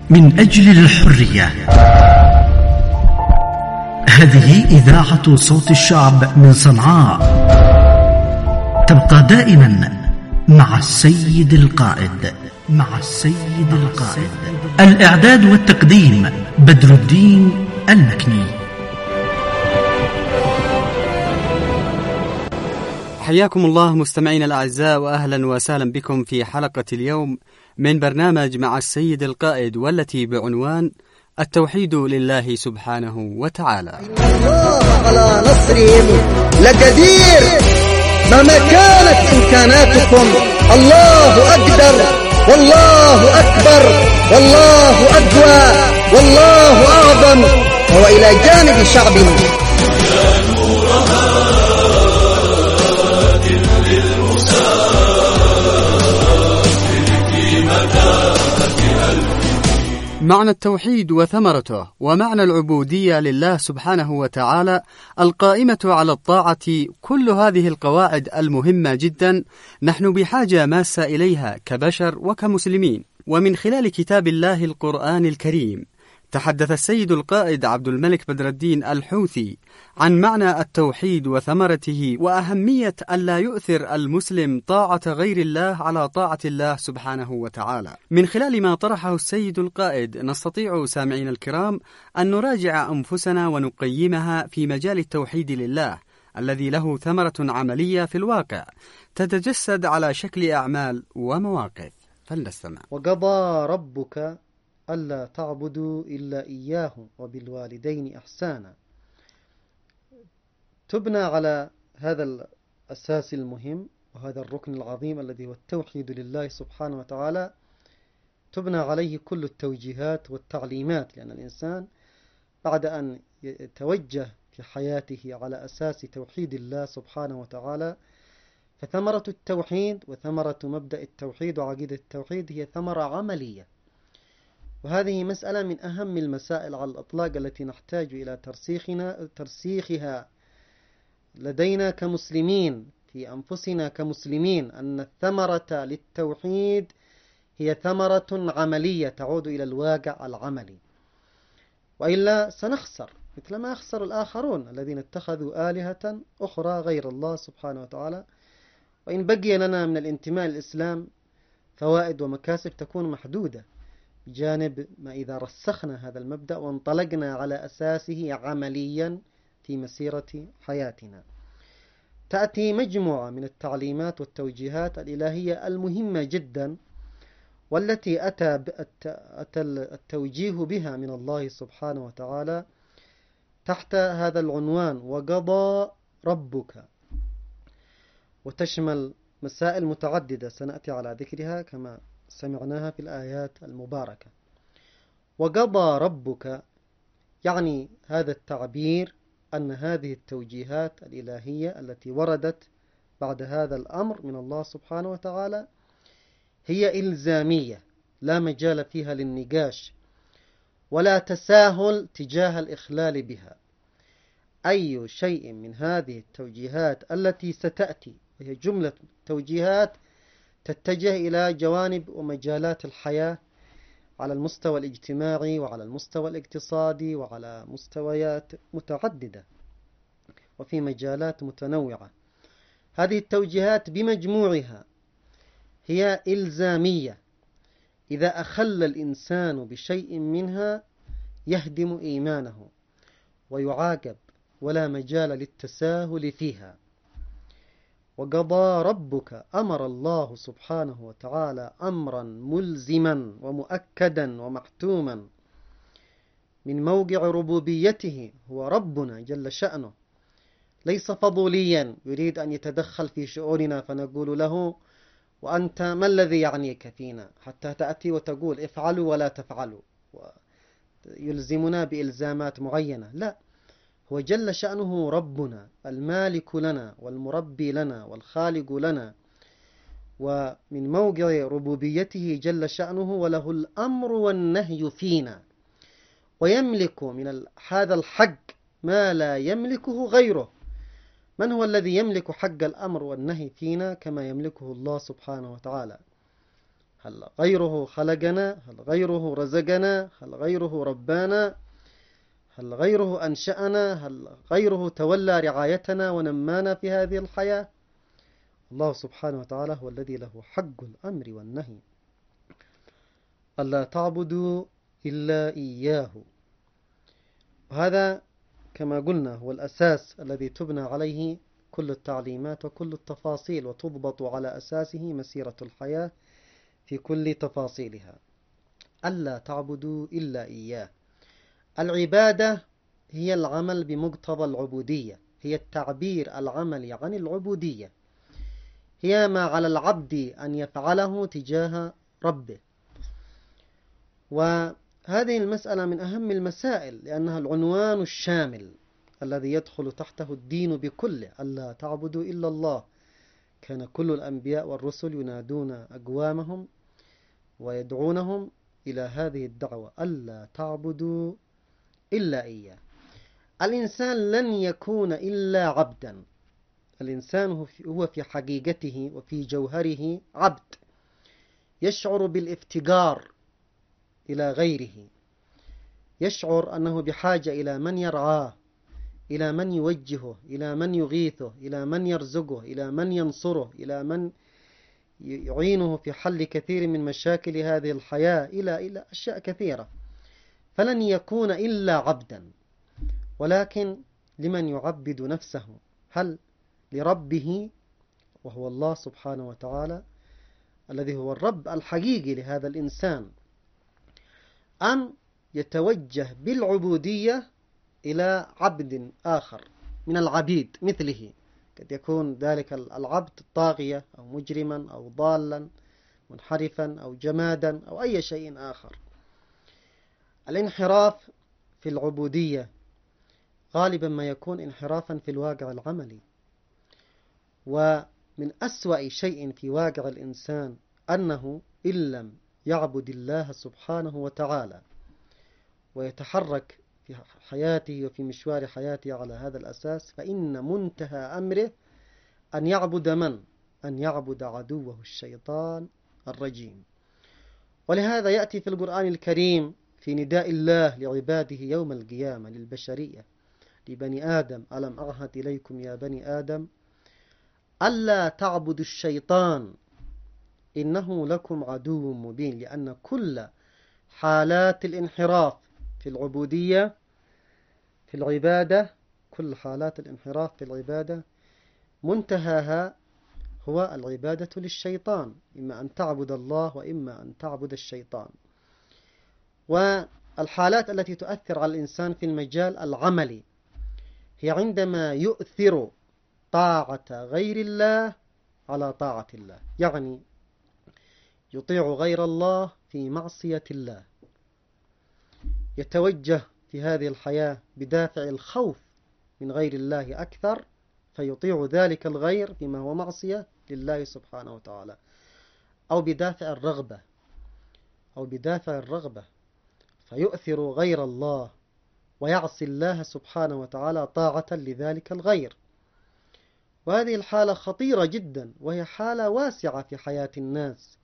من أجل الحرية. هذه إذاعة صوت الشعب من صنعاء، تبقى دائما مع السيد القائد. الإعداد والتقديم بدر الدين المكني. حياكم الله مستمعينا الأعزاء، وأهلا وسهلا بكم في حلقة اليوم من برنامج مع السيد القائد، والتي بعنوان التوحيد لله سبحانه وتعالى. الله على نصرهم لقدير، مهما كانت إمكاناتكم الله أقدر، والله أكبر، والله أقوى، والله أعظم، وهو إلى جانب شعبنا. معنى التوحيد وثمرته، ومعنى العبودية لله سبحانه وتعالى القائمة على الطاعة، كل هذه القواعد المهمة جدا نحن بحاجة ماسة إليها كبشر وكمسلمين. ومن خلال كتاب الله القرآن الكريم تحدث السيد القائد عبد الملك بدر الدين الحوثي عن معنى التوحيد وثمرته، وأهمية ألا يؤثر المسلم طاعة غير الله على طاعة الله سبحانه وتعالى. من خلال ما طرحه السيد القائد نستطيع سامعين الكرام أن نراجع أنفسنا ونقيمها في مجال التوحيد لله الذي له ثمرة عملية في الواقع تتجسد على شكل أعمال ومواقف. فلنستمع. وقضى ربك ألا تعبدوا إلا إياه وبالوالدين إحسانا. تبنى على هذا الأساس المهم وهذا الركن العظيم الذي هو التوحيد لله سبحانه وتعالى، تبنى عليه كل التوجيهات والتعليمات، لأن الإنسان بعد أن يتوجه في حياته على أساس توحيد الله سبحانه وتعالى، فثمرة التوحيد وثمرة مبدأ التوحيد وعقيدة التوحيد هي ثمرة عملية. وهذه مسألة من أهم المسائل على الإطلاق التي نحتاج إلى ترسيخها لدينا كمسلمين، في أنفسنا كمسلمين، أن الثمرة للتوحيد هي ثمرة عملية تعود إلى الواقع العملي، وإلا سنخسر مثل ما يخسر الآخرون الذين اتخذوا آلهة أخرى غير الله سبحانه وتعالى. وإن بقي لنا من الانتماء للإسلام فوائد ومكاسب تكون محدودة، بجانب ما إذا رسخنا هذا المبدأ وانطلقنا على أساسه عمليا في مسيرة حياتنا. تأتي مجموعة من التعليمات والتوجيهات الإلهية المهمة جدا، والتي أتى التوجيه بها من الله سبحانه وتعالى تحت هذا العنوان وقضى ربك، وتشمل مسائل متعددة سنأتي على ذكرها كما سمعناها في الآيات المباركة. وقضى ربك يعني هذا التعبير أن هذه التوجيهات الإلهية التي وردت بعد هذا الأمر من الله سبحانه وتعالى هي إلزامية، لا مجال فيها للنقاش ولا تساهل تجاه الإخلال بها. أي شيء من هذه التوجيهات التي ستأتي، وهي جملة توجيهات تتجه إلى جوانب ومجالات الحياة على المستوى الاجتماعي وعلى المستوى الاقتصادي وعلى مستويات متعددة وفي مجالات متنوعة. هذه التوجيهات بمجموعها هي إلزامية، إذا أخل الإنسان بشيء منها يهدم إيمانه ويعاقب، ولا مجال للتساهل فيها. وقضى ربك، أمر الله سبحانه وتعالى أمرا ملزما ومؤكدا ومحتوما من موقع ربوبيته، هو ربنا جل شأنه، ليس فضوليا يريد أن يتدخل في شؤوننا فنقول له وأنت ما الذي يعنيك فينا حتى تأتي وتقول افعلوا ولا تفعلوا ويلزمنا بإلزامات معينة. لا، هو جل شأنه ربنا المالك لنا والمربي لنا والخالق لنا، ومن موقع ربوبيته جل شأنه وله الأمر والنهي فينا، ويملك من هذا الحق ما لا يملكه غيره. من هو الذي يملك حق الأمر والنهي فينا كما يملكه الله سبحانه وتعالى؟ هل غيره خلقنا؟ هل غيره رزقنا؟ هل غيره ربانا؟ هل غيره أنشأنا؟ هل غيره تولى رعايتنا ونمانا في هذه الحياة؟ الله سبحانه وتعالى هو الذي له حق الأمر والنهي، ألا تعبدوا إلا إياه. وهذا كما قلنا هو الأساس الذي تبنى عليه كل التعليمات وكل التفاصيل، وتضبط على أساسه مسيرة الحياة في كل تفاصيلها. ألا تعبدوا إلا إياه. العبادة هي العمل بمقتضى العبودية، هي التعبير العملي عن العبودية، هي ما على العبد أن يفعله تجاه ربه. وهذه المسألة من أهم المسائل، لأنها العنوان الشامل الذي يدخل تحته الدين بكله. ألا تعبدوا إلا الله. كان كل الأنبياء والرسل ينادون أقوامهم ويدعونهم إلى هذه الدعوة، ألا تعبدوا إلا إياه. الإنسان لن يكون إلا عبدا. الإنسان هو في حقيقته وفي جوهره عبد، يشعر بالافتقار إلى غيره، يشعر أنه بحاجة إلى من يرعاه، إلى من يوجهه، إلى من يغيثه، إلى من يرزقه، إلى من ينصره، إلى من يعينه في حل كثير من مشاكل هذه الحياة، إلى أشياء كثيرة. فلن يكون إلا عبدا. ولكن لمن يعبد نفسه؟ هل لربه وهو الله سبحانه وتعالى الذي هو الرب الحقيقي لهذا الإنسان، أم يتوجه بالعبودية إلى عبد آخر من العبيد مثله؟ قد يكون ذلك العبد طاغية أو مجرما أو ضالا منحرفا أو جمادا أو أي شيء آخر. الانحراف في العبودية غالبا ما يكون انحرافا في الواقع العملي. ومن أسوأ شيء في واقع الإنسان أنه إن لم يعبد الله سبحانه وتعالى ويتحرك في حياته وفي مشوار حياته على هذا الأساس، فإن منتهى أمره أن يعبد من؟ أن يعبد عدوه الشيطان الرجيم. ولهذا يأتي في القرآن الكريم في نداء الله لعباده يوم القيامة للبشرية، لبني آدم: ألم أعهد إليكم يا بني آدم ألا تعبدوا الشيطان إنه لكم عدو مبين. لأن كل حالات الانحراف في العبودية في العبادة، كل حالات الانحراف في العبادة منتهاها هو العبادة للشيطان، إما أن تعبد الله وإما أن تعبد الشيطان. والحالات التي تؤثر على الإنسان في المجال العملي هي عندما يؤثر طاعة غير الله على طاعة الله، يعني يطيع غير الله في معصية الله، يتوجه في هذه الحياة بدافع الخوف من غير الله أكثر، فيطيع ذلك الغير فيما هو معصية لله سبحانه وتعالى، أو بدافع الرغبة فيؤثر غير الله ويعصي الله سبحانه وتعالى طاعة لذلك الغير. وهذه الحالة خطيرة جدا، وهي حالة واسعة في حياة الناس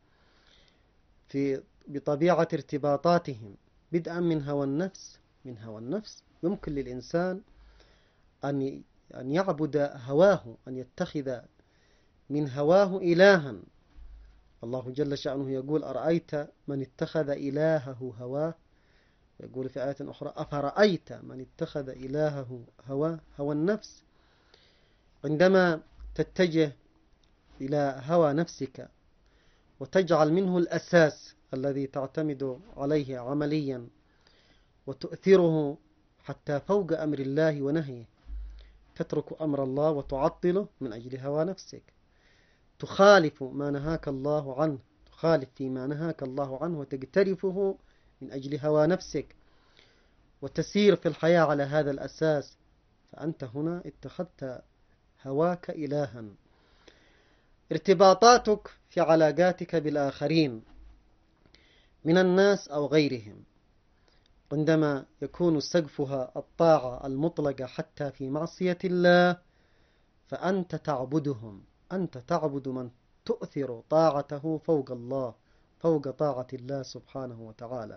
بطبيعة ارتباطاتهم، بدءا من هوى النفس. يمكن للإنسان أن يعبد هواه، أن يتخذ من هواه إلها. الله جل شأنه يقول: أرأيت من اتخذ إلهه هواه. يقول في آية أخرى: أفرأيت من اتخذ إلهه هوى النفس. عندما تتجه إلى هوى نفسك وتجعل منه الأساس الذي تعتمد عليه عمليا وتؤثره حتى فوق أمر الله ونهيه، تترك أمر الله وتعطله من أجل هوى نفسك، تخالف ما نهاك الله عنه، تخالف فيما نهاك الله عنه وتقترفه من أجل هوى نفسك، وتسير في الحياة على هذا الأساس، فأنت هنا اتخذت هواك إلها. ارتباطاتك في علاقاتك بالآخرين من الناس أو غيرهم، عندما يكون سقفها الطاعة المطلقة حتى في معصية الله، فأنت تعبدهم، أنت تعبد من تؤثر طاعته فوق الله فوق طاعة الله سبحانه وتعالى.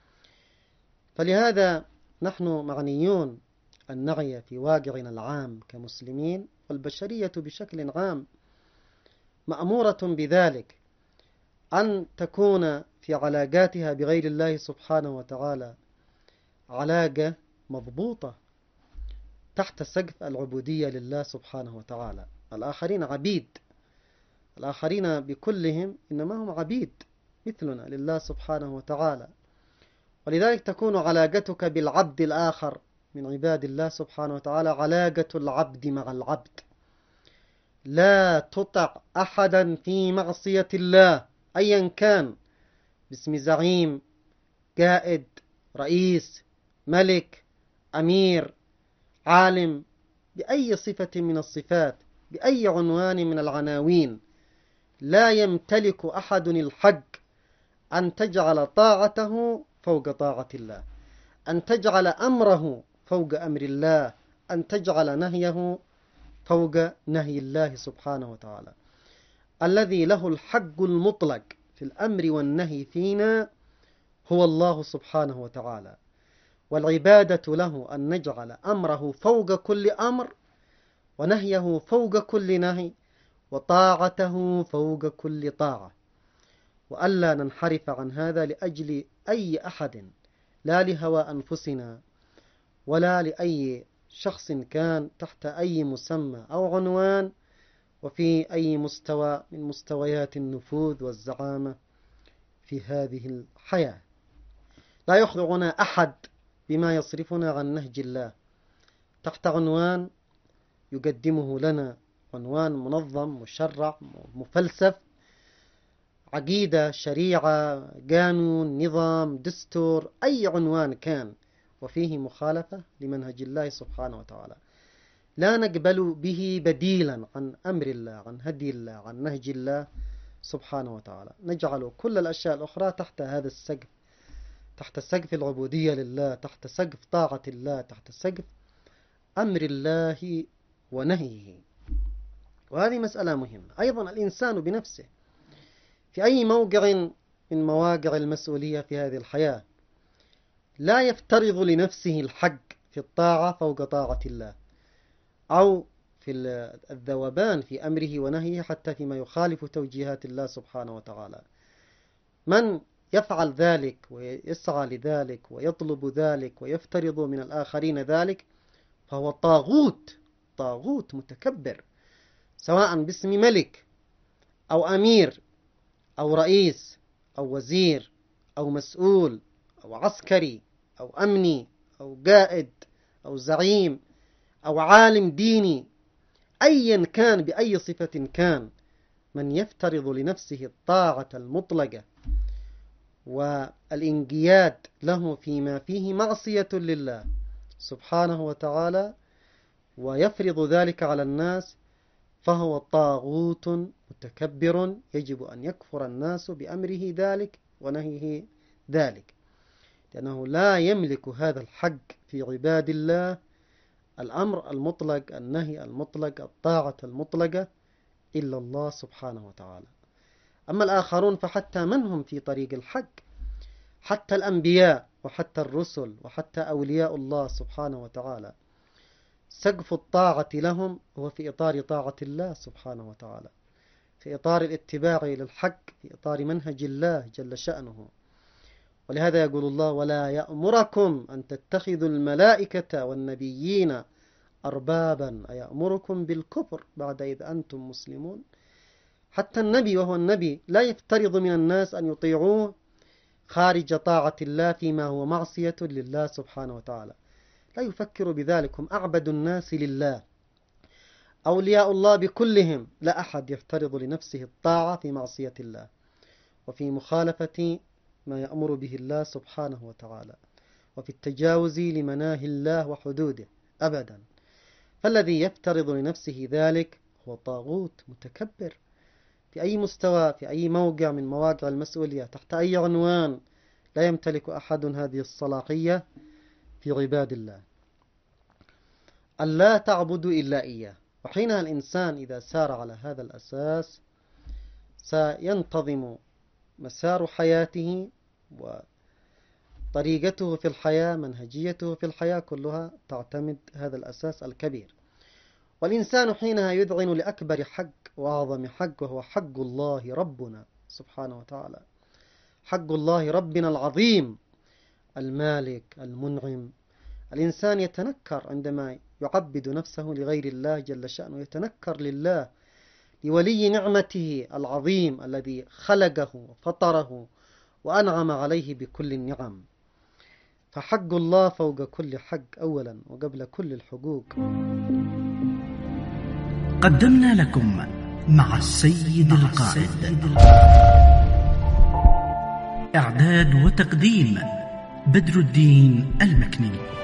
فلهذا نحن معنيون أن نعي في واقعنا العام كمسلمين، والبشرية بشكل عام مأمورة بذلك، أن تكون في علاقاتها بغير الله سبحانه وتعالى علاقة مضبوطة تحت سقف العبودية لله سبحانه وتعالى. الآخرين عبيد، الآخرين بكلهم إنما هم عبيد مثلنا لله سبحانه وتعالى، ولذلك تكون علاقتك بالعبد الآخر من عباد الله سبحانه وتعالى علاقة العبد مع العبد. لا تطع أحدا في معصية الله أيا كان، باسم زعيم، قائد، رئيس، ملك، أمير، عالم، بأي صفة من الصفات، بأي عنوان من العناوين. لا يمتلك أحد الحق أن تجعل طاعته فوق طاعة الله، أن تجعل أمره فوق أمر الله، أن تجعل نهيه فوق نهي الله سبحانه وتعالى. الذي له الحق المطلق في الأمر والنهي فينا هو الله سبحانه وتعالى، والعبادة له أن نجعل أمره فوق كل أمر، ونهيه فوق كل نهي، وطاعته فوق كل طاعة، وألا ننحرف عن هذا لأجل أي أحد، لا لهوى أنفسنا ولا لأي شخص كان تحت أي مسمى أو عنوان وفي أي مستوى من مستويات النفوذ والزعامة في هذه الحياة. لا يخضعنا أحد بما يصرفنا عن نهج الله تحت عنوان يقدمه لنا، عنوان منظم مشرع مفلسف، عقيدة، شريعة، قانون، نظام، دستور، أي عنوان كان وفيه مخالفة لمنهج الله سبحانه وتعالى لا نقبل به بديلا عن أمر الله، عن هدي الله، عن نهج الله سبحانه وتعالى. نجعل كل الأشياء الأخرى تحت هذا السقف، تحت سقف العبودية لله، تحت سقف طاعة الله، تحت سقف أمر الله ونهيه. وهذه مسألة مهمة. أيضا الإنسان بنفسه في أي موقع من مواقع المسؤولية في هذه الحياة لا يفترض لنفسه الحق في الطاعة فوق طاعة الله، أو في الذوبان في أمره ونهيه حتى فيما يخالف توجيهات الله سبحانه وتعالى. من يفعل ذلك ويسعى لذلك ويطلب ذلك ويفترض من الآخرين ذلك فهو طاغوت متكبر، سواء باسم ملك أو أمير أو رئيس أو وزير أو مسؤول أو عسكري أو أمني أو قائد أو زعيم أو عالم ديني، أيا كان بأي صفة كان، من يفترض لنفسه الطاعة المطلقة والانقياد له فيما فيه معصية لله سبحانه وتعالى ويفرض ذلك على الناس فهو طاغوت متكبر، يجب أن يكفر الناس بأمره ذلك ونهيه ذلك، لأنه لا يملك هذا الحق في عباد الله، الأمر المطلق، النهي المطلق، الطاعة المطلقة، إلا الله سبحانه وتعالى. أما الآخرون فحتى من هم في طريق الحق، حتى الأنبياء وحتى الرسل وحتى أولياء الله سبحانه وتعالى، سقف الطاعة لهم هو في إطار طاعة الله سبحانه وتعالى، في إطار الاتباع للحق، في إطار منهج الله جل شأنه. ولهذا يقول الله: ولا يأمركم أن تتخذوا الملائكة والنبيين أربابا، أيأمركم بالكفر بعد إذ أنتم مسلمون. حتى النبي وهو النبي لا يفترض من الناس أن يطيعوه خارج طاعة الله فيما هو معصية لله سبحانه وتعالى، لا يفكر بذلك، هم أعبد الناس لله، أولياء الله بكلهم، لا أحد يفترض لنفسه الطاعة في معصية الله وفي مخالفة ما يأمر به الله سبحانه وتعالى وفي التجاوز لمناهي الله وحدوده أبدا. فالذي يفترض لنفسه ذلك هو طاغوت متكبر في أي مستوى، في أي موقع من مواقع المسؤولية، تحت أي عنوان، لا يمتلك أحد هذه الصلاحية في عباد الله. ألا تعبدوا إلا إياه. وحينها الإنسان إذا سار على هذا الأساس سينتظم مسار حياته وطريقته في الحياة، منهجيته في الحياة، كلها تعتمد هذا الأساس الكبير. والإنسان حينها يذعن لأكبر حق وأعظم حق، وهو حق الله ربنا سبحانه وتعالى، حق الله ربنا العظيم المالك المنعم. الإنسان يتنكر عندما يعبد نفسه لغير الله جل شأنه، يتنكر لله، لولي نعمته العظيم الذي خلقه وفطره وأنعم عليه بكل النعم. فحق الله فوق كل حق أولا وقبل كل الحقوق. قدمنا لكم مع السيد القائد. إعداد وتقديم بدر الدين المكني.